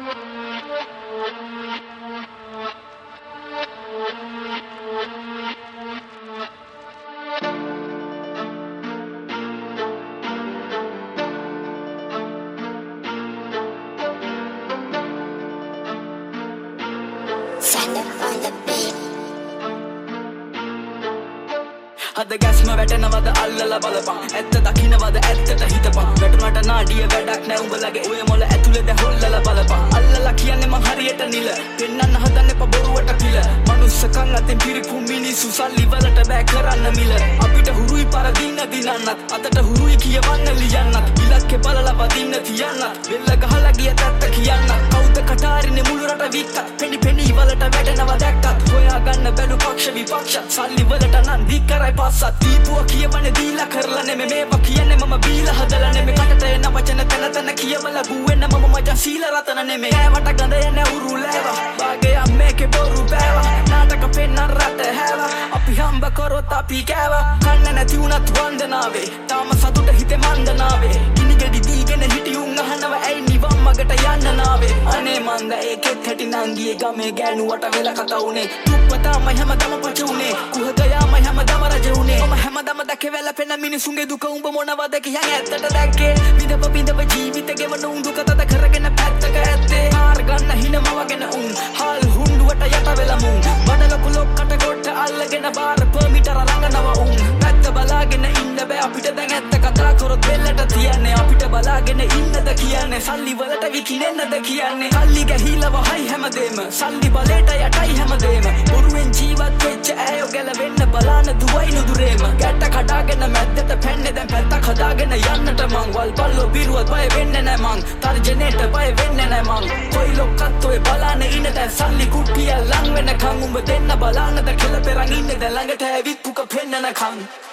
අද ගැස්ම වැටෙනවද අල්ලලා බලපන් ඇත්ත දකින්නවද ඇත්තට හිතපන් වැටුනට නාඩිය වැඩක් නෑ උඹලගේ ඔය මොළ ඇතුලේ දැන් හොල්ලලා බලපන් අල්ලලා කියන්නේ මං හරියට නිල පෙන්නන්න හදන්නේ පබරුවට පිළ මනුස්සකම් අතෙන් පිරිපු මිනිස්සු සල්ලි වලට බෑ කරන්න මිල අපිට හුරුයි පරදින්න දිනන්නත් අතට හුරුයි කියවන්න ලියන්නත් ඉලක්කේ බලලා වදින්න තියන්නත් වෙල්ල ගහලා ගියත් ඇත්ත කියන්නත් කවුද කටාරිනේ මුළු රට වික්කත් පෙනි පෙනි වලට වැටෙනවා දැක්කත් හොයා ගන්න බැලු පක්ෂ විපක්ෂ සල්ලි වලට නම් දික් කරයි පස්සත් දීපුව කියවන්නේ දීලා කරලා නෙමෙ මේවා කියන්නේ මම බීලා හදලා නෙමෙ කටට එන වචන තන තන කියවලා ගුවෙන්න මම මචං සීල රතන නෙමෙ කෑවට ගඳ යන්නේ උරුලෑවා වාගේ අම්මේකේ බොරු බෑවා නාටක පෙන්නන රට හැවා අපි හම්බ කරොත් අපි කෑවා කන්න නැති උනත් වන්දනාවේ තාම සතුට හිතේ මන්දනාවේ ගිනි ගෙඩි දීගෙන හිටි උන් අහනවා ඇයි නිවන් මගට යන්න නාවේ අනේ මන්ද ඒකෙත් හැටි නංගියේ ගමේ ගෑනුවට වෙලා කතා උනේ දුප්පතාමයි හැමදම පච උනේ කුහකයාමයි හැමදම රජ උනේ මම හැමදම දැකේ වෙලා පෙන මිනිසුන්ගේ දුක උඹ මොනවද කියන්නේ ඇත්තට දැක්කේ විඳව ජීවිත ගෙවන උන් දුක තද කරගෙන පැත්තක ඇත්තේ ආර ගන්න හිනම වගෙන උන් හාල් හුණ්ඩුවට යට වෙලා මුන් බඩල කුලොක්කට කොට අල්ලගෙන බාර පර්මිටර ළඟනවා උන් පැත්ත බලාගෙන ඉන්න බෑ අපිට දැන් ඇත්ත කතා කරොත් වෙල්ලට තියන්නේ අපිට බලාගෙන ඉන්නද කියන්නේ සල්ලි වලට විකිනෙන්නද කියන්නේ සල්ලි ගැහිලව හයි හැමදේම සල්ලි බලයට යටයි හැමදේම බොරුවෙන් ජීවත් වෙච්ච ඇයෝ ගැලවෙන්න බලාන දුවයි නුදුරේම ගැට කඩාගෙන මැද්දට පැන්නේ දැන් පැත්තක් හදාගෙන යන්නට මං වල් බල්ලෝ බිරුවත් බය වෙන්නේ නැ මං තර්ජනේට බය වෙන්නේ නැ මං කොයි ලොක්කත් ඔය බලාන ඉන්න දැන් සල්ලි කුට්ටිය ලං වෙනකන් උඹ දෙන්න බලානද කෙල පෙරන් ඉන්නේ දැන් ළඟට ඇවිත් පුක පෙන්නනකන්